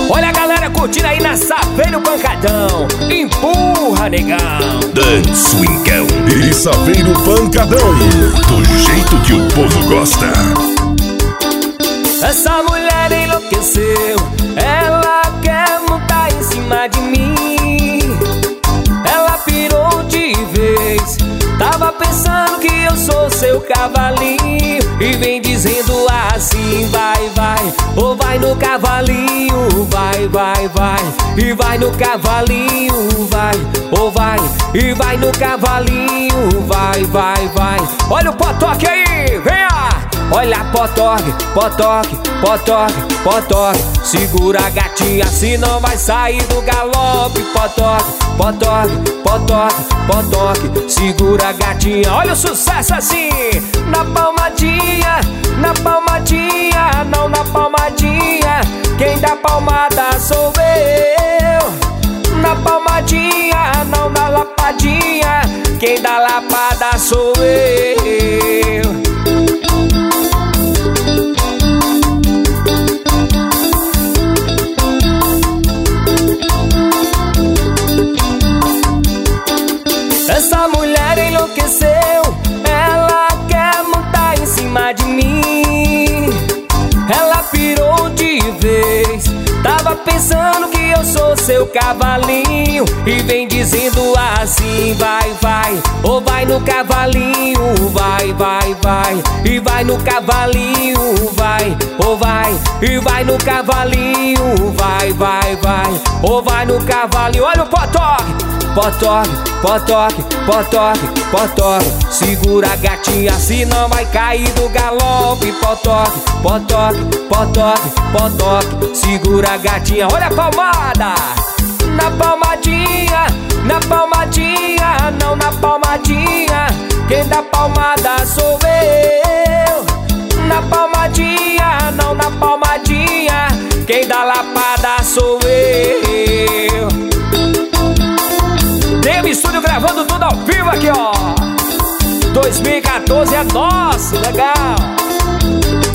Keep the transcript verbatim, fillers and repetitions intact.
Olha a galera curtindo aí na Saveiro Pancadão. Empurra, negão. Dan Swingão e Saveiro Pancadão, do jeito que o povo gosta. Essa mulher enlouqueceu, ela quer montar em cima de mim. Ela pirou de vez, tava pensando que eu sou seu cavalinho. E vem dizendo assim, vai, vai, ou vai no cavalinho, vai, vai, vai. E vai no cavalinho, vai, ou vai, e vai no cavalinho, vai, vai, vai. Olha o potoque aí, venha! Olha potoque, potoque, potoque, potoque. Segura a gatinha, senão vai sair do galope. Potoque, potoque, potoque, potoque. Segura a gatinha, olha o sucesso assim. Na palmadinha, na palmadinha, não na palmadinha. Quem dá palmada sou eu. Na palmadinha, não na lapadinha. Quem dá lapada sou eu. Essa mulher enlouqueceu, ela quer montar em cima de mim. Ela pirou de vez, tava pensando que eu sou seu cavalinho. E vem dizendo assim, vai, vai, ou vai no cavalinho, vai, vai, vai. E vai no cavalinho, vai, ou vai, e vai no cavalinho, vai, vai, vai. Ou vai no cavalinho, olha o potoque. Potoque, potoque, potoque, potoque. Segura a gatinha, senão vai cair do galope. Potoque, potoque, potoque, potoque. Segura a gatinha, olha a palmada. Na palmadinha, na palmadinha, não na palmadinha. Quem dá palmada sou eu. Na palmadinha, não na palmadinha. Quem dá lapada sou eu. Teve estúdio gravando tudo ao vivo aqui, ó. dois mil e quatorze é nosso, legal.